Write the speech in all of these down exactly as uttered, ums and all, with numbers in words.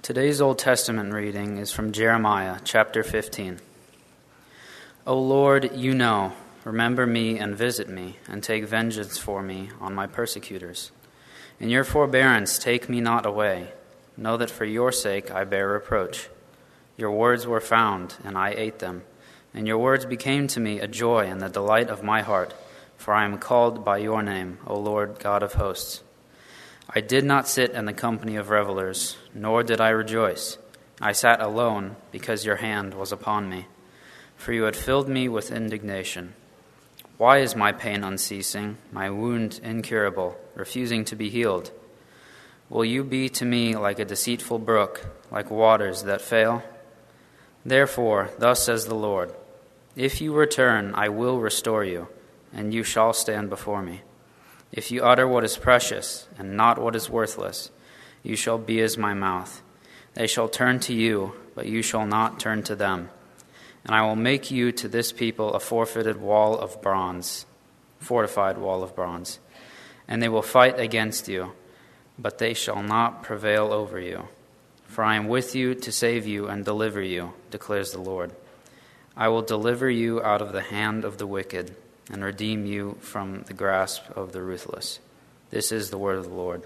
Today's Old Testament reading is from Jeremiah chapter fifteen. O Lord, you know, remember me and visit me, and take vengeance for me on my persecutors. In your forbearance take me not away. Know that for your sake I bear reproach. Your words were found, and I ate them, and your words became to me a joy and the delight of my heart, for I am called by your name, O Lord God of hosts. I did not sit in the company of revelers, nor did I rejoice. I sat alone, because your hand was upon me, for you had filled me with indignation. Why is my pain unceasing, my wound incurable, refusing to be healed? Will you be to me like a deceitful brook, like waters that fail? Therefore, thus says the Lord, if you return, I will restore you, and you shall stand before me. If you utter what is precious, and not what is worthless, you shall be as my mouth. They shall turn to you, but you shall not turn to them. And I will make you to this people a fortified wall of bronze, fortified wall of bronze. And they will fight against you, but they shall not prevail over you. For I am with you to save you and deliver you, declares the Lord. I will deliver you out of the hand of the wicked, and redeem you from the grasp of the ruthless. This is the word of the Lord.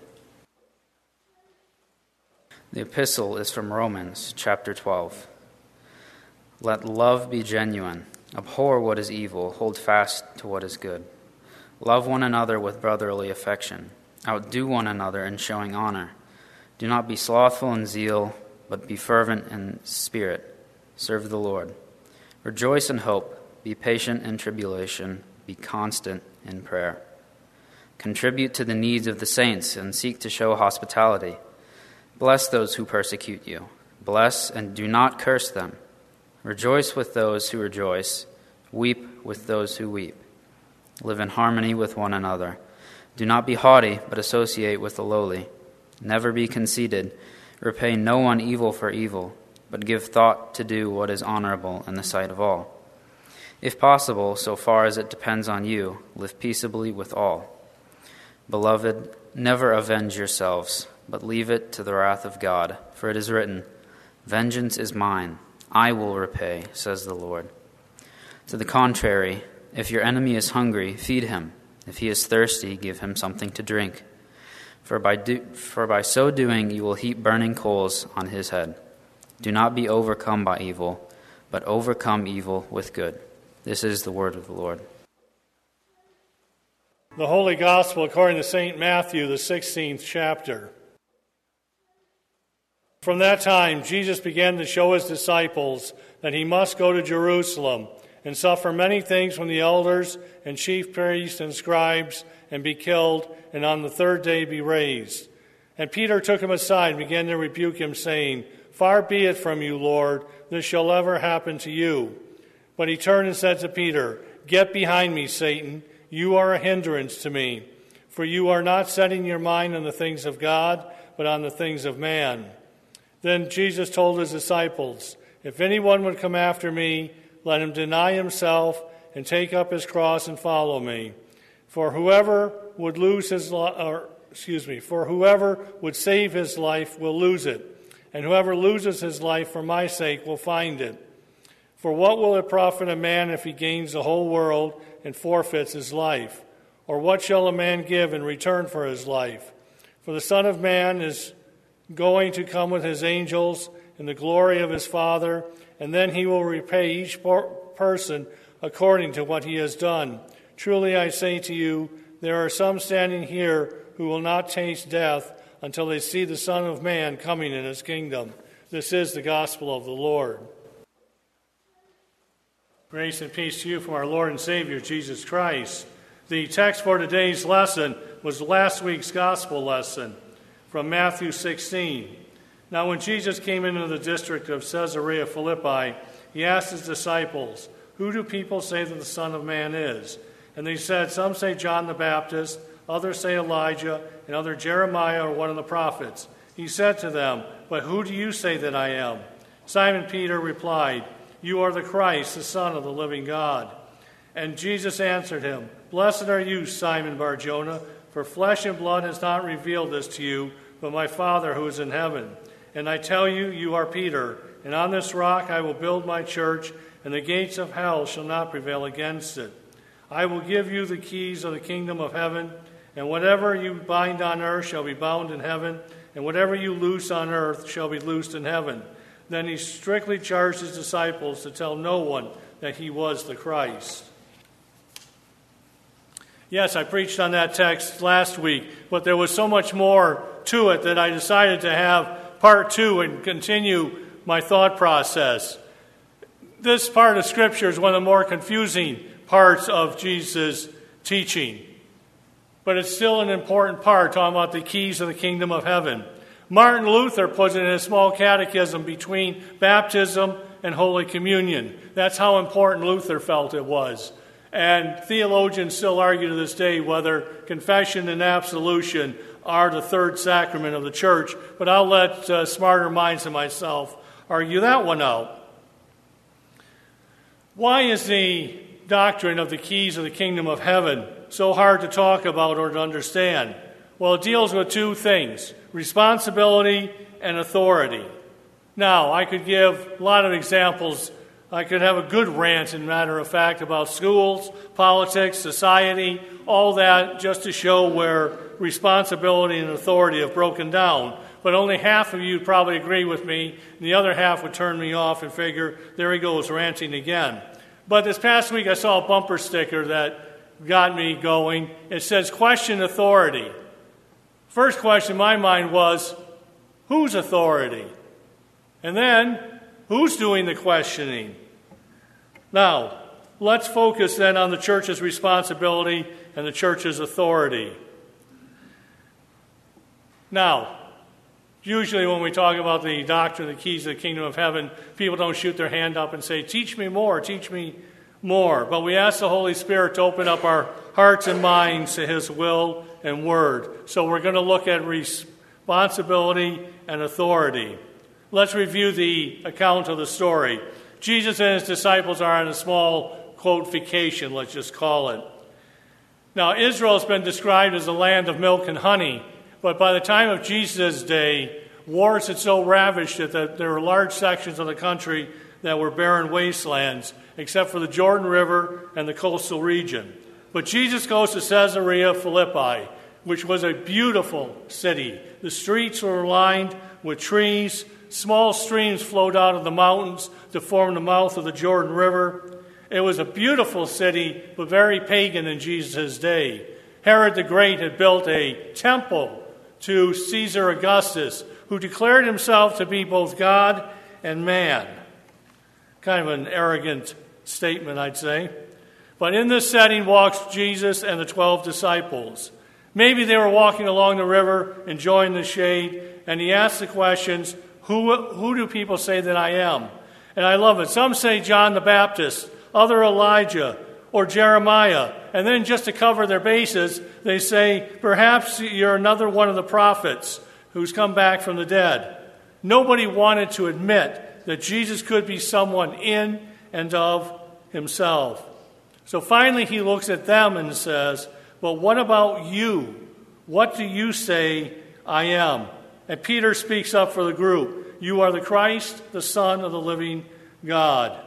The epistle is from Romans chapter twelve. Let love be genuine. Abhor what is evil. Hold fast to what is good. Love one another with brotherly affection. Outdo one another in showing honor. Do not be slothful in zeal, but be fervent in spirit. Serve the Lord. Rejoice in hope. Be patient in tribulation. Be constant in prayer. Contribute to the needs of the saints and seek to show hospitality. Bless those who persecute you. Bless and do not curse them. Rejoice with those who rejoice. Weep with those who weep. Live in harmony with one another. Do not be haughty, but associate with the lowly. Never be conceited. Repay no one evil for evil, but give thought to do what is honorable in the sight of all. If possible, so far as it depends on you, live peaceably with all. Beloved, never avenge yourselves, but leave it to the wrath of God, for it is written, vengeance is mine, I will repay, says the Lord. To the contrary, if your enemy is hungry, feed him. If he is thirsty, give him something to drink. For by, do, for by so doing you will heap burning coals on his head. Do not be overcome by evil, but overcome evil with good. This is the word of the Lord. The Holy Gospel according to Saint Matthew, the sixteenth chapter. From that time, Jesus began to show his disciples that he must go to Jerusalem and suffer many things from the elders and chief priests and scribes and be killed, and on the third day be raised. And Peter took him aside and began to rebuke him, saying, Far be it from you, Lord, this shall never happen to you. But he turned and said to Peter, Get behind me, Satan. You are a hindrance to me, for you are not setting your mind on the things of God, but on the things of man. Then Jesus told his disciples, If anyone would come after me, let him deny himself and take up his cross and follow me. For whoever would lose his li- or excuse me, for whoever would save his life will lose it, and whoever loses his life for my sake will find it. For what will it profit a man if he gains the whole world and forfeits his life? Or what shall a man give in return for his life? For the Son of Man is going to come with his angels in the glory of his Father, and then he will repay each person according to what he has done. Truly I say to you, there are some standing here who will not taste death until they see the Son of Man coming in his kingdom. This is the gospel of the Lord. Grace and peace to you from our Lord and Savior, Jesus Christ. The text for today's lesson was last week's gospel lesson from Matthew sixteen. Now, when Jesus came into the district of Caesarea Philippi, he asked his disciples, Who do people say that the Son of Man is? And they said, Some say John the Baptist, others say Elijah, and others Jeremiah or one of the prophets. He said to them, But who do you say that I am? Simon Peter replied, You are the Christ, the Son of the living God. And Jesus answered him, Blessed are you, Simon Bar-Jonah, for flesh and blood has not revealed this to you, but my Father who is in heaven. And I tell you, you are Peter, and on this rock I will build my church, and the gates of hell shall not prevail against it. I will give you the keys of the kingdom of heaven, and whatever you bind on earth shall be bound in heaven, and whatever you loose on earth shall be loosed in heaven. Then he strictly charged his disciples to tell no one that he was the Christ. Yes, I preached on that text last week, but there was so much more to it that I decided to have part two and continue my thought process. This part of Scripture is one of the more confusing parts of Jesus' teaching, but it's still an important part, talking about the keys of the kingdom of heaven. Martin Luther puts it in a small catechism between baptism and Holy Communion. That's how important Luther felt it was. And theologians still argue to this day whether confession and absolution are the third sacrament of the church, but I'll let uh, smarter minds than myself argue that one out. Why is the doctrine of the keys of the kingdom of heaven so hard to talk about or to understand? Well, it deals with two things: responsibility and authority. Now, I could give a lot of examples. I could have a good rant, in matter of fact, about schools, politics, society, all that, just to show where responsibility and authority have broken down. But only half of you would probably agree with me, and the other half would turn me off and figure, there he goes, ranting again. But this past week I saw a bumper sticker that got me going. It says, question authority. First question in my mind was, whose authority? And then, who's doing the questioning? Now, let's focus then on the church's responsibility and the church's authority. Now, usually when we talk about the doctrine of the keys of the kingdom of heaven, people don't shoot their hand up and say, teach me more, teach me more. But we ask the Holy Spirit to open up our hearts and minds to His will and word. So we're going to look at responsibility and authority. Let's review the account of the story. Jesus and his disciples are on a small, quote, vacation, let's just call it. Now, Israel has been described as a land of milk and honey, but by the time of Jesus' day, wars had so ravaged it that there were large sections of the country that were barren wastelands, except for the Jordan River and the coastal region. But Jesus goes to Caesarea Philippi, which was a beautiful city. The streets were lined with trees. Small streams flowed out of the mountains to form the mouth of the Jordan River. It was a beautiful city, but very pagan in Jesus' day. Herod the Great had built a temple to Caesar Augustus, who declared himself to be both God and man. Kind of an arrogant statement, I'd say. But in this setting walks Jesus and the twelve disciples. Maybe they were walking along the river, enjoying the shade, and he asked the questions, Who, who do people say that I am? And I love it. Some say John the Baptist, other Elijah, or Jeremiah. And then just to cover their bases, they say, perhaps you're another one of the prophets who's come back from the dead. Nobody wanted to admit that Jesus could be someone in and of himself. So finally he looks at them and says, well, what about you? What do you say I am? And Peter speaks up for the group. You are the Christ, the Son of the living God.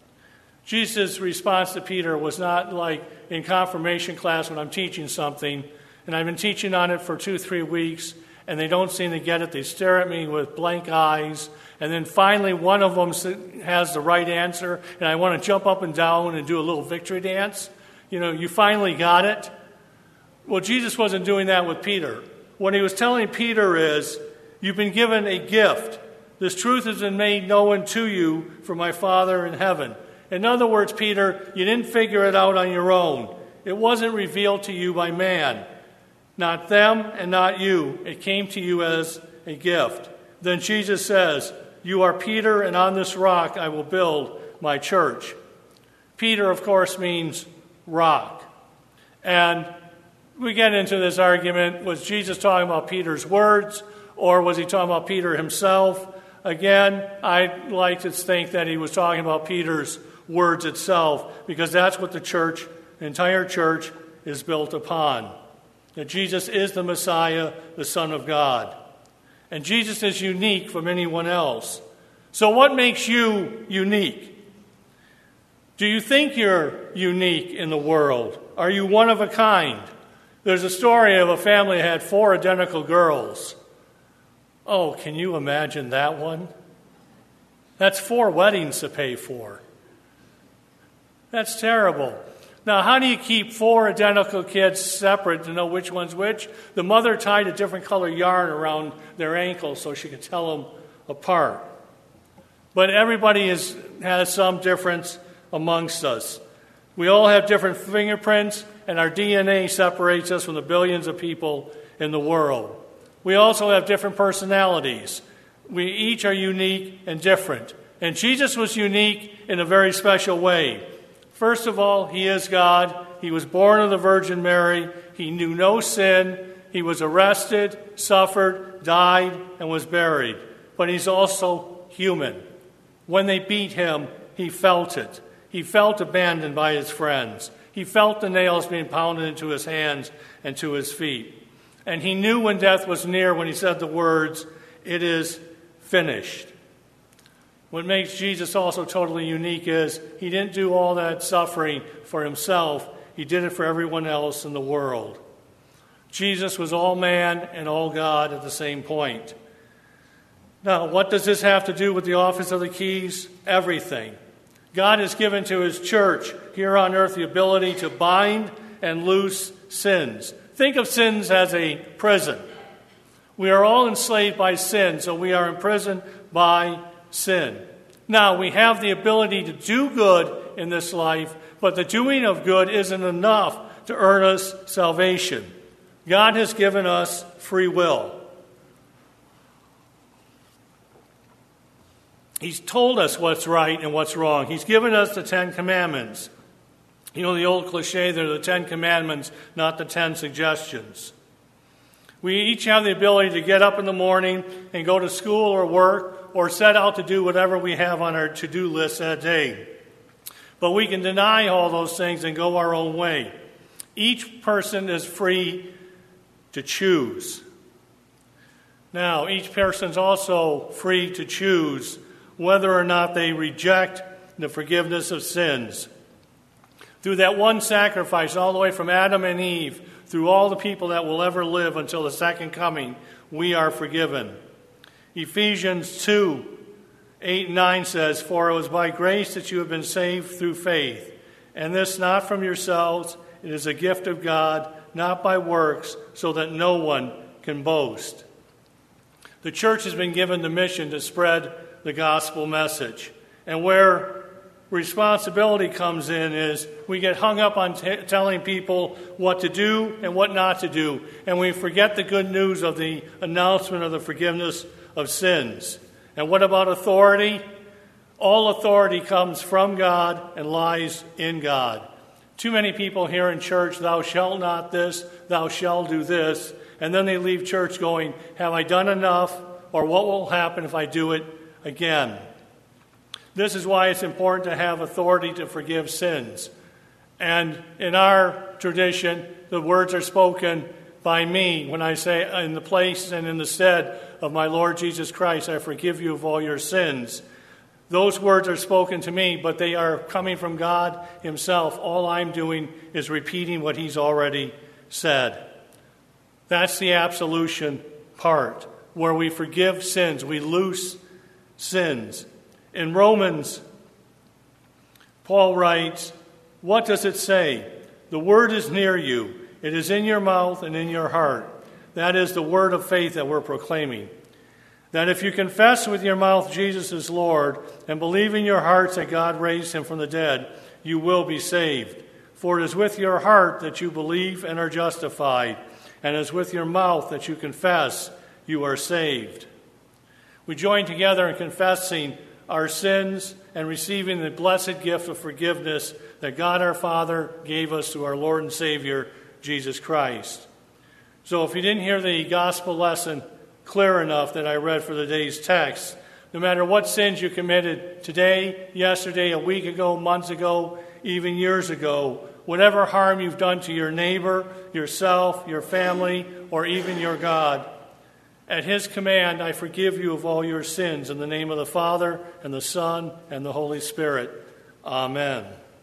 Jesus' response to Peter was not like in confirmation class when I'm teaching something, and I've been teaching on it for two, three weeks, and they don't seem to get it. They stare at me with blank eyes, and then finally one of them has the right answer, and I want to jump up and down and do a little victory dance. You know, you finally got it. Well, Jesus wasn't doing that with Peter. What he was telling Peter is, you've been given a gift. This truth has been made known to you from my Father in heaven. In other words, Peter, you didn't figure it out on your own. It wasn't revealed to you by man. Not them and not you. It came to you as a gift. Then Jesus says, you are Peter, and on this rock I will build my church. Peter, of course, means rock. And we get into this argument, was Jesus talking about Peter's words, or was he talking about Peter himself? Again, I like to think that he was talking about Peter's words itself, because that's what the church, the entire church, is built upon. That Jesus is the Messiah, the Son of God. And Jesus is unique from anyone else. So what makes you unique? Do you think you're unique in the world? Are you one of a kind? There's a story of a family that had four identical girls. Oh, can you imagine that one? That's four weddings to pay for. That's terrible. Now, how do you keep four identical kids separate to know which one's which? The mother tied a different color yarn around their ankles so she could tell them apart. But everybody is, has some difference amongst us. We all have different fingerprints, and our D N A separates us from the billions of people in the world. We also have different personalities. We each are unique and different. And Jesus was unique in a very special way. First of all, he is God. He was born of the Virgin Mary. He knew no sin. He was arrested, suffered, died, and was buried. But he's also human. When they beat him, he felt it. He felt abandoned by his friends. He felt the nails being pounded into his hands and to his feet. And he knew when death was near when he said the words, "It is finished." What makes Jesus also totally unique is he didn't do all that suffering for himself. He did it for everyone else in the world. Jesus was all man and all God at the same point. Now, what does this have to do with the office of the keys? Everything. God has given to his church here on earth the ability to bind and loose sins. Think of sins as a prison. We are all enslaved by sin, so we are imprisoned by sin. Now, we have the ability to do good in this life, but the doing of good isn't enough to earn us salvation. God has given us free will. He's told us what's right and what's wrong. He's given us the Ten Commandments. You know the old cliche, they're the Ten Commandments, not the Ten Suggestions. We each have the ability to get up in the morning and go to school or work or set out to do whatever we have on our to-do list that day. But we can deny all those things and go our own way. Each person is free to choose. Now, each person's also free to choose whether or not they reject the forgiveness of sins. Through that one sacrifice, all the way from Adam and Eve, through all the people that will ever live until the second coming, we are forgiven. Ephesians two, eight and nine says, "For it was by grace that you have been saved through faith, and this not from yourselves, it is a gift of God, not by works, so that no one can boast." The church has been given the mission to spread the gospel message. And where responsibility comes in is we get hung up on t- telling people what to do and what not to do, and we forget the good news of the announcement of the forgiveness of sins. And what about authority? All authority comes from God and lies in God. Too many people here in church, "Thou shalt not this, thou shalt do this," and then they leave church going, "Have I done enough?" Or "What will happen if I do it again?" This is why it's important to have authority to forgive sins. And in our tradition, the words are spoken by me when I say, "In the place and in the stead of my Lord Jesus Christ, I forgive you of all your sins." Those words are spoken to me, but they are coming from God himself. All I'm doing is repeating what he's already said. That's the absolution part, where we forgive sins, we loose sins. In Romans, Paul writes, "What does it say? The word is near you. It is in your mouth and in your heart." That is the word of faith that we're proclaiming. That if you confess with your mouth Jesus is Lord and believe in your hearts that God raised him from the dead, you will be saved. For it is with your heart that you believe and are justified, and it is with your mouth that you confess you are saved. We join together in confessing our sins and receiving the blessed gift of forgiveness that God our Father gave us through our Lord and Savior, Jesus Christ. So if you didn't hear the gospel lesson clear enough that I read for the day's text, no matter what sins you committed today, yesterday, a week ago, months ago, even years ago, whatever harm you've done to your neighbor, yourself, your family, or even your God, At his command, I forgive you of all your sins in the name of the Father, and the Son, and the Holy Spirit. Amen.